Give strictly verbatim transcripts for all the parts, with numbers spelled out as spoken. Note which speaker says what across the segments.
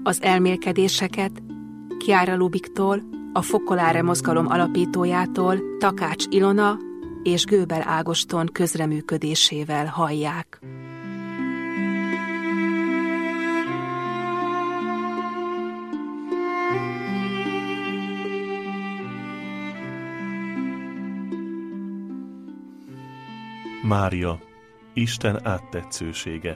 Speaker 1: Az elmélkedéseket Chiara Lubiktól, a Focolare mozgalom alapítójától, Takács Ilona és Göbel Ágoston közreműködésével hallják.
Speaker 2: Mária, Isten áttetszősége.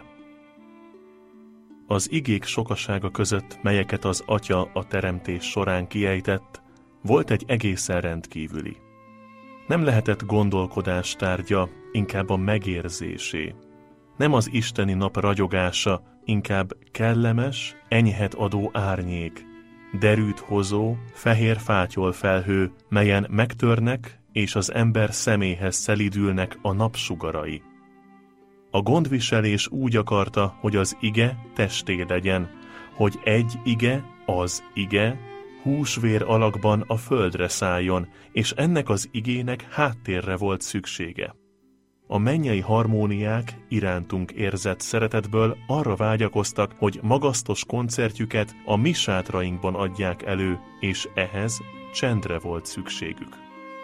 Speaker 2: Az igék sokasága között, melyeket az Atya a teremtés során kiejtett, volt egy egészen rendkívüli. Nem lehetett gondolkodás tárgya, inkább a megérzésé. Nem az isteni nap ragyogása, inkább kellemes, enyhet adó árnyék, derűt hozó, fehér fátyol felhő, melyen megtörnek, és az ember szeméhez szelídülnek a napsugarai. A gondviselés úgy akarta, hogy az ige testé legyen, hogy egy ige, az ige, húsvér alakban a földre szálljon, és ennek az igének háttérre volt szüksége. A mennyei harmóniák irántunk érzett szeretetből arra vágyakoztak, hogy magasztos koncertjüket a mi sátrainkban adják elő, és ehhez csendre volt szükségük.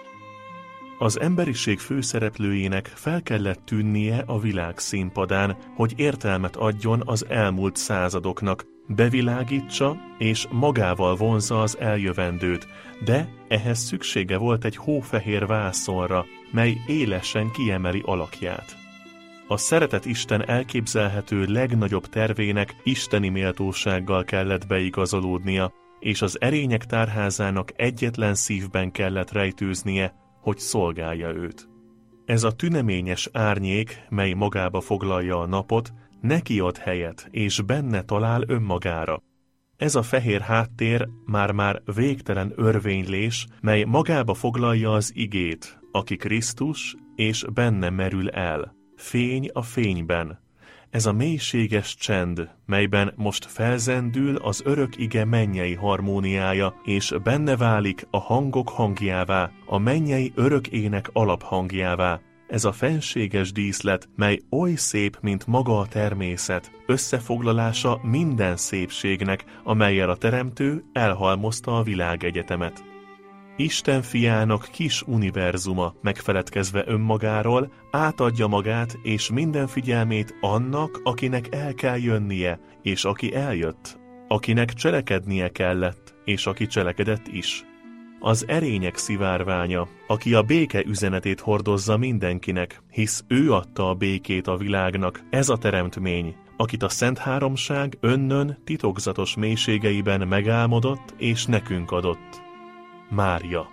Speaker 2: Az emberiség főszereplőjének fel kellett tűnnie a világ színpadán, hogy értelmet adjon az elmúlt századoknak, bevilágítsa és magával vonzza az eljövendőt, de ehhez szüksége volt egy hófehér vászonra, mely élesen kiemeli alakját. A szeretet Isten elképzelhető legnagyobb tervének isteni méltósággal kellett beigazolódnia, és az erények tárházának egyetlen szívben kellett rejtőznie, hogy szolgálja őt. Ez a tüneményes árnyék, mely magába foglalja a napot, neki ad helyet, és benne talál önmagára. Ez a fehér háttér már-már végtelen örvénylés, mely magába foglalja az igét, aki Krisztus, és benne merül el. Fény a fényben. Ez a mélységes csend, melyben most felzendül az örök ige mennyei harmóniája, és benne válik a hangok hangjává, a mennyei örök ének alaphangjává. Ez a fenséges díszlet, mely oly szép, mint maga a természet, összefoglalása minden szépségnek, amellyel a Teremtő elhalmozta a világegyetemet. Isten fiának kis univerzuma, megfeledkezve önmagáról, átadja magát és minden figyelmét annak, akinek el kell jönnie, és aki eljött, akinek cselekednie kellett, és aki cselekedett is. Az erények szivárványa, aki a béke üzenetét hordozza mindenkinek, hisz ő adta a békét a világnak, ez a teremtmény, akit a Szent Háromság önnön titokzatos mélységeiben megálmodott és nekünk adott. Mária.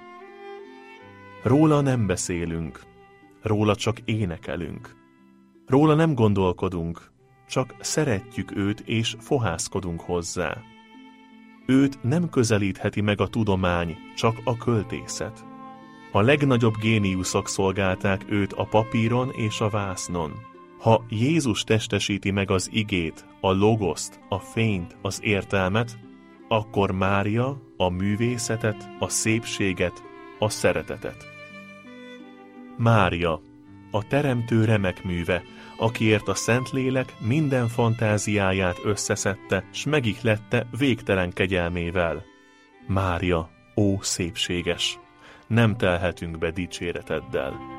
Speaker 2: Róla nem beszélünk, róla csak énekelünk. Róla nem gondolkodunk, csak szeretjük őt és fohászkodunk hozzá. Őt nem közelítheti meg a tudomány, csak a költészet. A legnagyobb géniuszok szolgálták őt a papíron és a vásznon. Ha Jézus testesíti meg az igét, a logoszt, a fényt, az értelmet, akkor Mária a művészetet, a szépséget, a szeretetet. Mária, a Teremtő remek műve, akiért a Szentlélek minden fantáziáját összeszedte, s megihlette végtelen kegyelmével. Mária, ó szépséges, nem telhetünk be dicséreteddel.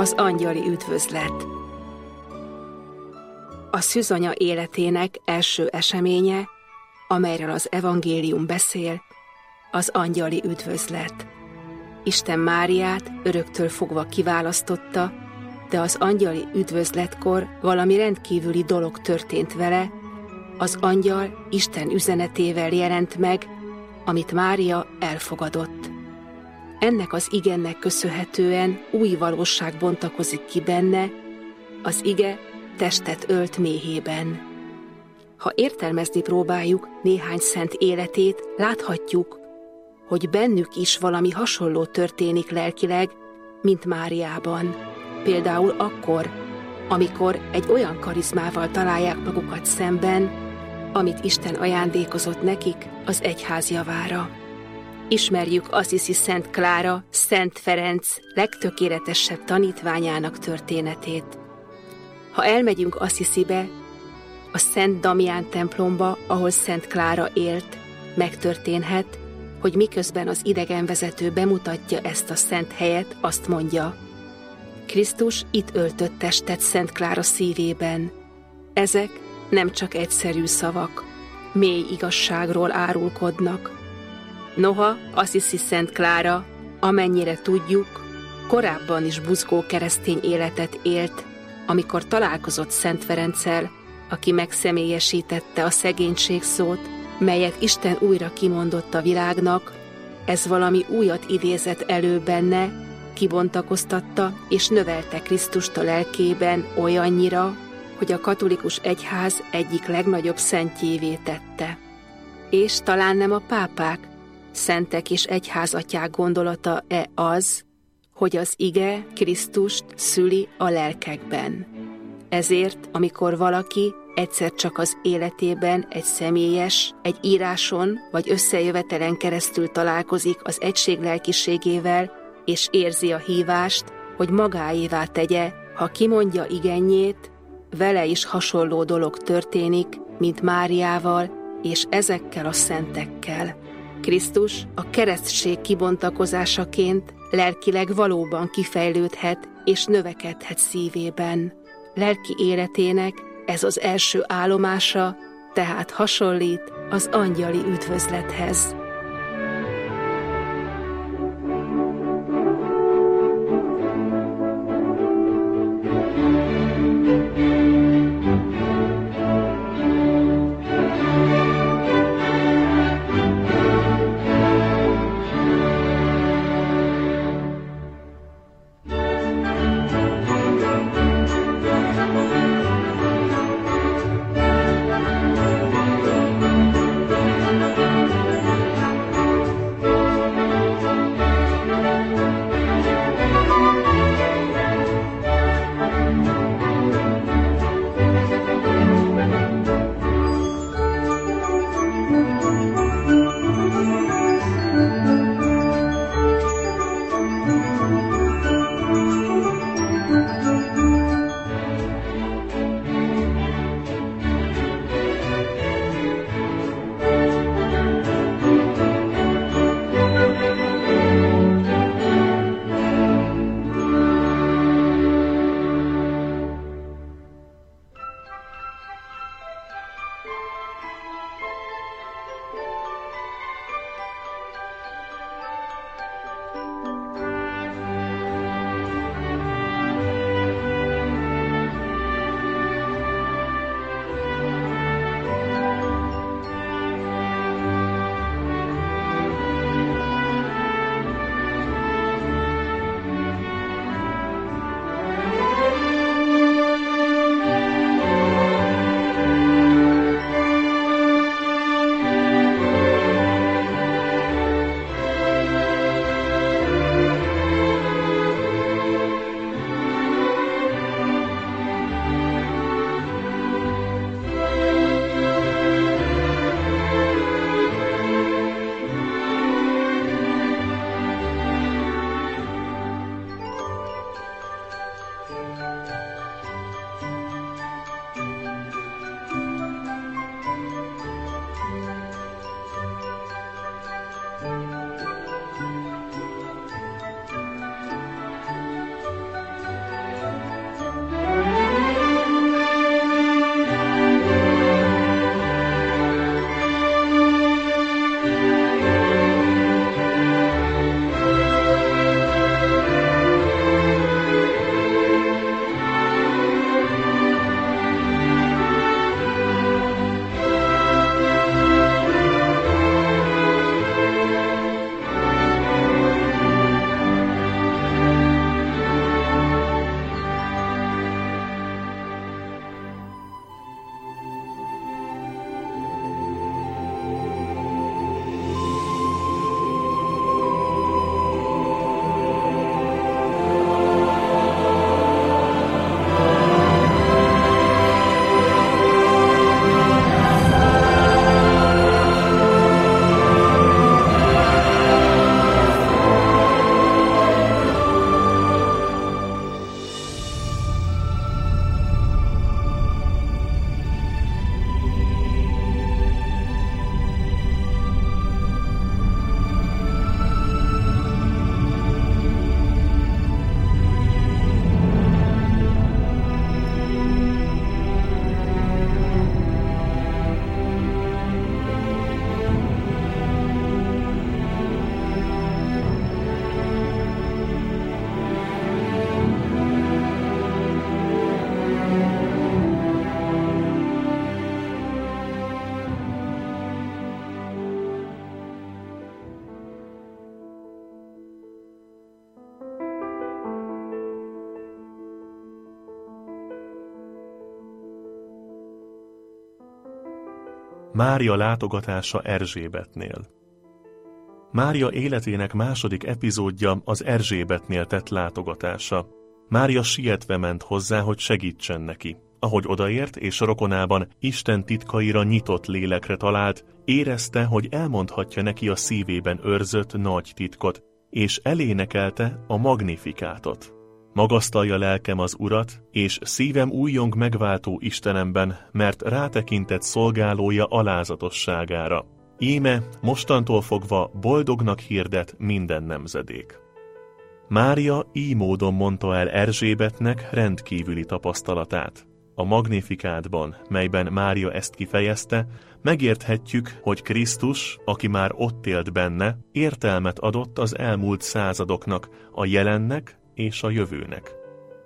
Speaker 1: Az angyali üdvözlet. A szűzanya életének első eseménye, amelyről az evangélium beszél, az angyali üdvözlet. Isten Máriát öröktől fogva kiválasztotta, de az angyali üdvözletkor valami rendkívüli dolog történt vele, az angyal Isten üzenetével jelent meg, amit Mária elfogadott. Ennek az igennek köszönhetően új valóság bontakozik ki benne, az ige testet ölt méhében. Ha értelmezni próbáljuk néhány szent életét, láthatjuk, hogy bennük is valami hasonló történik lelkileg, mint Máriában. Például akkor, amikor egy olyan karizmával találják magukat szemben, amit Isten ajándékozott nekik az egyház javára. Ismerjük Assisi Szent Klára, Szent Ferenc legtökéletesebb tanítványának történetét. Ha elmegyünk Assisibe, a Szent Damián templomba, ahol Szent Klára élt, megtörténhet, hogy miközben az idegenvezető bemutatja ezt a szent helyet, azt mondja: Krisztus itt öltött testet Szent Klára szívében. Ezek nem csak egyszerű szavak, mély igazságról árulkodnak. Noha Assisi Szent Klára, amennyire tudjuk, korábban is buzgó keresztény életet élt, amikor találkozott Szent Ferenccel, aki megszemélyesítette a szegénység szót, melyet Isten újra kimondott a világnak, ez valami újat idézett elő benne, kibontakoztatta és növelte Krisztust a lelkében olyannyira, hogy a katolikus egyház egyik legnagyobb szentjévé tette. És talán nem a pápák, szentek és egyházatyák gondolata-e az, hogy az ige Krisztust szüli a lelkekben. Ezért, amikor valaki egyszer csak az életében egy személyes, egy íráson vagy összejövetelen keresztül találkozik az egység lelkiségével, és érzi a hívást, hogy magáévá tegye, ha kimondja igenjét, vele is hasonló dolog történik, mint Máriával és ezekkel a szentekkel. Krisztus a keresztség kibontakozásaként lelkileg valóban kifejlődhet és növekedhet szívében. Lelki életének ez az első állomása, tehát hasonlít az angyali üdvözlethez.
Speaker 2: Mária látogatása Erzsébetnél. Mária életének második epizódja az Erzsébetnél tett látogatása. Mária sietve ment hozzá, hogy segítsen neki. Ahogy odaért és rokonában Isten titkaira nyitott lélekre talált, érezte, hogy elmondhatja neki a szívében őrzött nagy titkot, és elénekelte a Magnifikátot. Magasztalja lelkem az Urat, és szívem újjong megváltó Istenemben, mert rátekintett szolgálója alázatosságára. Íme mostantól fogva boldognak hirdet minden nemzedék. Mária így módon mondta el Erzsébetnek rendkívüli tapasztalatát. A Magnifikátban, melyben Mária ezt kifejezte, megérthetjük, hogy Krisztus, aki már ott élt benne, értelmet adott az elmúlt századoknak, a jelennek és a jövőnek.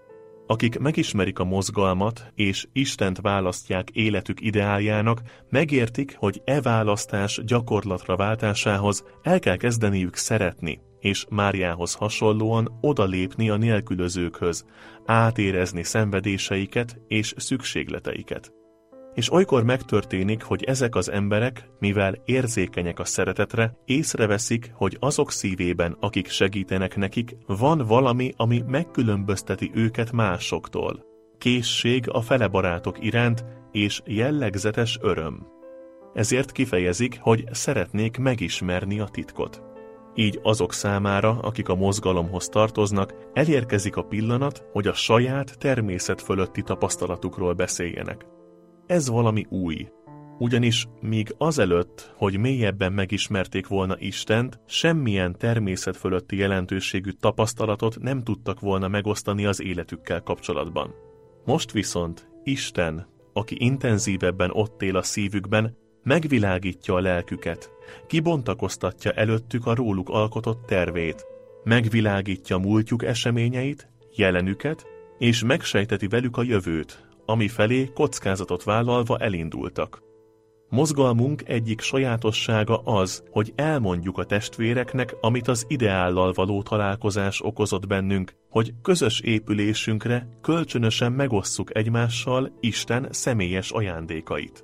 Speaker 2: Akik megismerik a mozgalmat és Istent választják életük ideáljának, megértik, hogy e választás gyakorlatra váltásához el kell kezdeniük szeretni, és Máriához hasonlóan odalépni a nélkülözőkhöz, átérezni szenvedéseiket és szükségleteiket. És olykor megtörténik, hogy ezek az emberek, mivel érzékenyek a szeretetre, észreveszik, hogy azok szívében, akik segítenek nekik, van valami, ami megkülönbözteti őket másoktól. Készség a felebarátok iránt és jellegzetes öröm. Ezért kifejezik, hogy szeretnék megismerni a titkot. Így azok számára, akik a mozgalomhoz tartoznak, elérkezik a pillanat, hogy a saját természet fölötti tapasztalatukról beszéljenek. Ez valami új. Ugyanis míg azelőtt, hogy mélyebben megismerték volna Istent, semmilyen természet fölötti jelentőségű tapasztalatot nem tudtak volna megosztani az életükkel kapcsolatban. Most viszont Isten, aki intenzívebben ott él a szívükben, megvilágítja a lelküket, kibontakoztatja előttük a róluk alkotott tervét, megvilágítja múltjuk eseményeit, jelenüket, és megsejteti velük a jövőt, ami felé kockázatot vállalva elindultak. Mozgalmunk egyik sajátossága az, hogy elmondjuk a testvéreknek, amit az ideállal való találkozás okozott bennünk, hogy közös épülésünkre kölcsönösen megosszuk egymással Isten személyes ajándékait.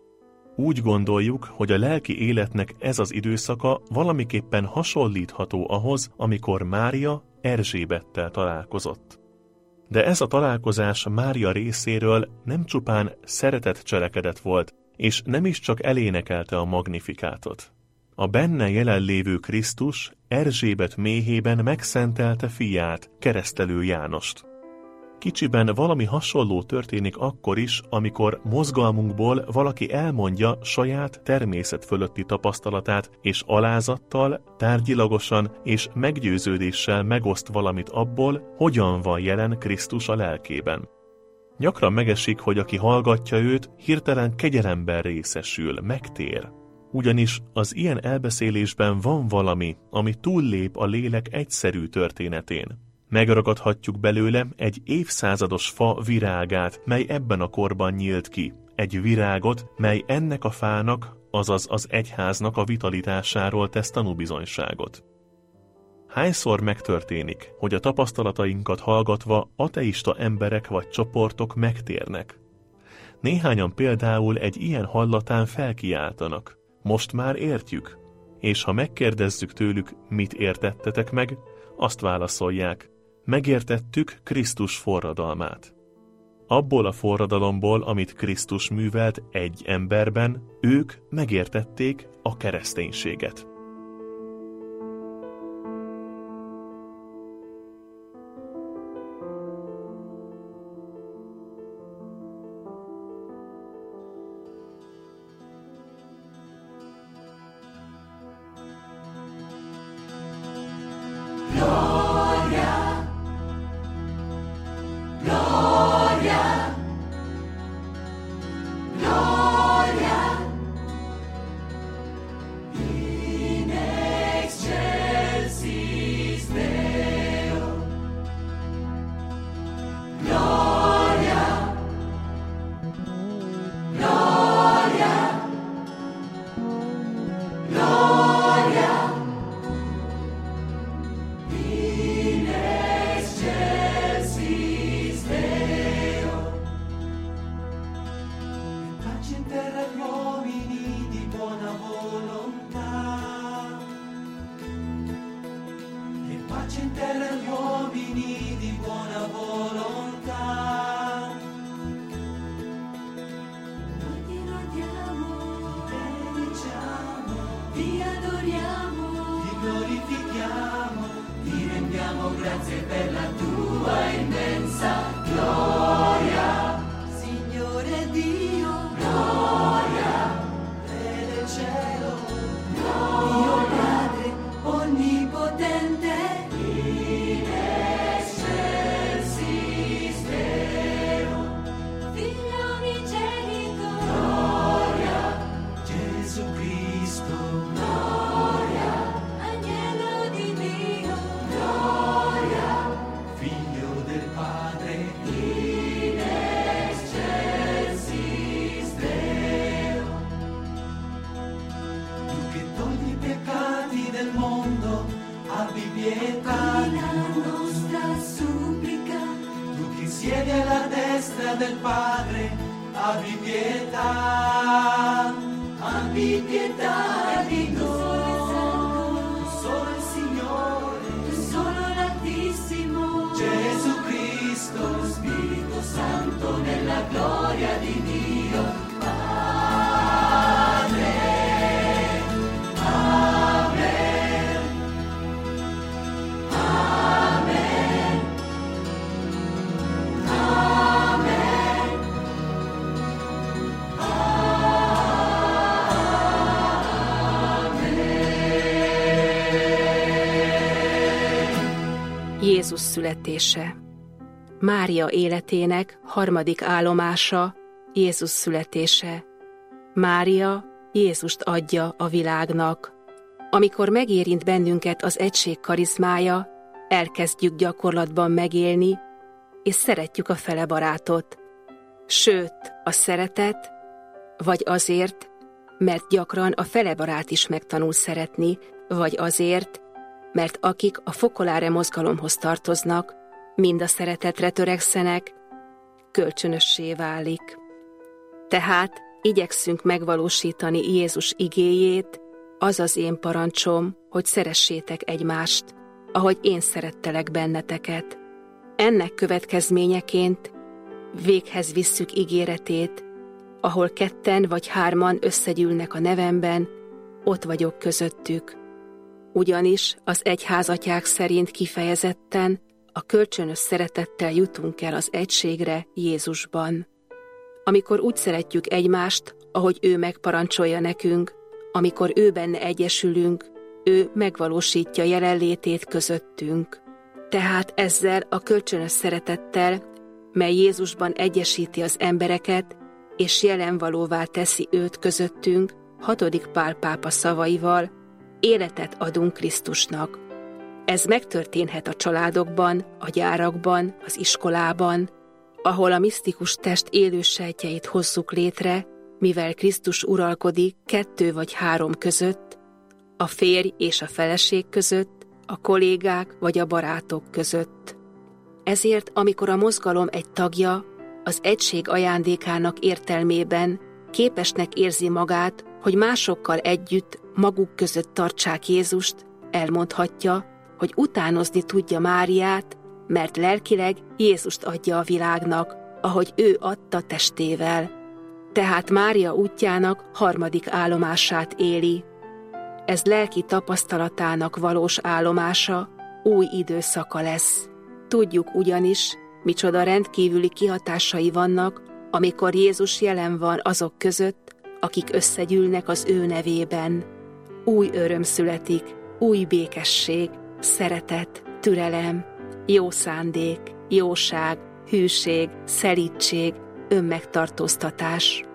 Speaker 2: Úgy gondoljuk, hogy a lelki életnek ez az időszaka valamiképpen hasonlítható ahhoz, amikor Mária Erzsébettel találkozott. De ez a találkozás Mária részéről nem csupán szeretett cselekedet volt, és nem is csak elénekelte a Magnifikátot. A benne jelenlévő Krisztus Erzsébet méhében megszentelte fiát, Keresztelő Jánost. Kicsiben valami hasonló történik akkor is, amikor mozgalmunkból valaki elmondja saját természet fölötti tapasztalatát, és alázattal, tárgyilagosan és meggyőződéssel megoszt valamit abból, hogyan van jelen Krisztus a lelkében. Gyakran megesik, hogy aki hallgatja őt, hirtelen kegyelemben részesül, megtér. Ugyanis az ilyen elbeszélésben van valami, ami túllép a lélek egyszerű történetén. Megragadhatjuk belőle egy évszázados fa virágát, mely ebben a korban nyílt ki. Egy virágot, mely ennek a fának, azaz az egyháznak a vitalitásáról tesz tanúbizonyságot. Hányszor megtörténik, hogy a tapasztalatainkat hallgatva ateista emberek vagy csoportok megtérnek? Néhányan például egy ilyen hallatán felkiáltanak. Most már értjük? És ha megkérdezzük tőlük, mit értettetek meg, azt válaszolják, megértettük Krisztus forradalmát. Abból a forradalomból, amit Krisztus művelt egy emberben, ők megértették a kereszténységet.
Speaker 3: uomini di buona volontà. Noi ti lodiamo, benediciamo, ti adoriamo, ti glorifichiamo, ti rendiamo grazie per la tua immensa gloria. Signore Dio, gloria, Re del cielo, gloria, Dio Padre onnipotente, in excelsis Deo, Figlio unigenito, gloria, Gesù Cristo, gloria, Agnello di Dio, gloria, Figlio del Padre, in excelsis Deo. Tu che togli i peccati del mondo, abbi pietà di la nostra supplica. Tu che siedi alla destra del Padre, abbi pietà, abbi pietà di noi. Tu solo il Signore, tu solo l'Altissimo, Gesù Cristo, Spirito Santo nella gloria di Dio Padre. Amen. Amen. Amen.
Speaker 1: Jézus születése. Mária életének harmadik állomása Jézus születése. Mária Jézust adja a világnak. Amikor megérint bennünket az egység karizmája, elkezdjük gyakorlatban megélni, és szeretjük a felebarátot. Sőt, a szeretet, vagy azért, mert gyakran a felebarát is megtanul szeretni, vagy azért, mert akik a fokoláre mozgalomhoz tartoznak, mind a szeretetre törekszenek, kölcsönössé válik. Tehát igyekszünk megvalósítani Jézus igéjét, az az én parancsom, hogy szeressétek egymást, ahogy én szerettelek benneteket. Ennek következményeként véghez visszük ígéretét, ahol ketten vagy hárman összegyűlnek a nevemben, ott vagyok közöttük. Ugyanis az egyházatyák szerint kifejezetten a kölcsönös szeretettel jutunk el az egységre Jézusban. Amikor úgy szeretjük egymást, ahogy ő megparancsolja nekünk, amikor ő benne egyesülünk, ő megvalósítja jelenlétét közöttünk. Tehát ezzel a kölcsönös szeretettel, mely Jézusban egyesíti az embereket, és jelenvalóvá teszi őt közöttünk, hatodik Pál pápa szavaival, életet adunk Krisztusnak. Ez megtörténhet a családokban, a gyárakban, az iskolában, ahol a misztikus test élő sejtjeit hozzuk létre, mivel Krisztus uralkodik kettő vagy három között, a férj és a feleség között, a kollégák vagy a barátok között. Ezért, amikor a mozgalom egy tagja az egység ajándékának értelmében képesnek érzi magát, hogy másokkal együtt maguk között tartsák Jézust, elmondhatja, hogy utánozni tudja Máriát, mert lelkileg Jézust adja a világnak, ahogy ő adta testével. Tehát Mária útjának harmadik állomását éli. Ez lelki tapasztalatának valós állomása, új időszaka lesz. Tudjuk ugyanis, micsoda rendkívüli kihatásai vannak, amikor Jézus jelen van azok között, akik összegyűlnek az ő nevében. Új öröm születik, új békesség, szeretet, türelem, jó szándék, jóság, hűség, szelídség, önmegtartóztatás.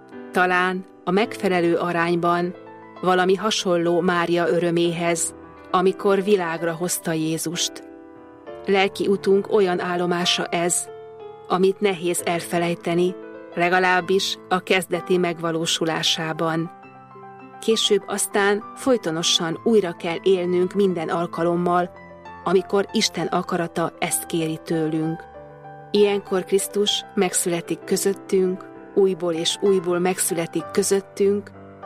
Speaker 1: Talán a megfelelő arányban valami hasonló Mária öröméhez, amikor világra hozta Jézust. Lelki utunk olyan állomása ez, amit nehéz elfelejteni, legalábbis a kezdeti megvalósulásában. Később aztán folytonosan újra kell élnünk minden alkalommal, amikor Isten akarata ezt kéri tőlünk. Ilyenkor Krisztus megszületik közöttünk, újból és újból megszületik közöttünk,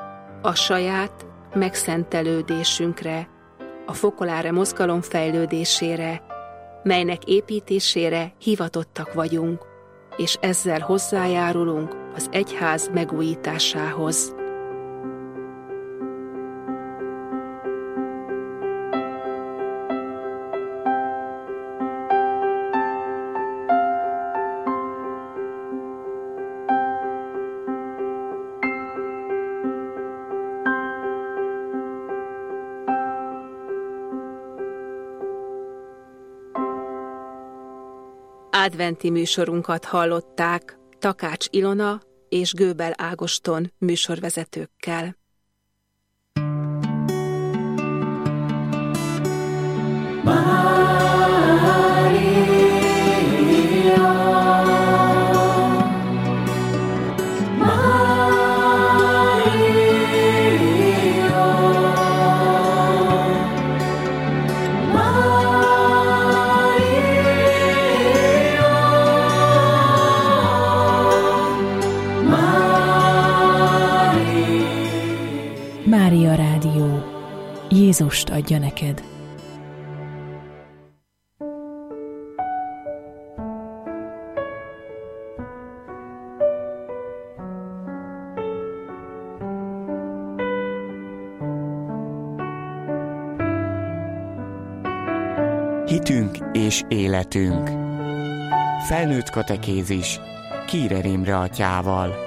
Speaker 1: a saját megszentelődésünkre, a fokolára mozgalom fejlődésére, melynek építésére hivatottak vagyunk, és ezzel hozzájárulunk az egyház megújításához. Adventi műsorunkat hallották Takács Ilona és Göbel Ágoston műsorvezetőkkel.
Speaker 4: Mária Rádió. Jézust adja neked.
Speaker 5: Hitünk és életünk. Felnőtt katekézis Kírer Imre atyával.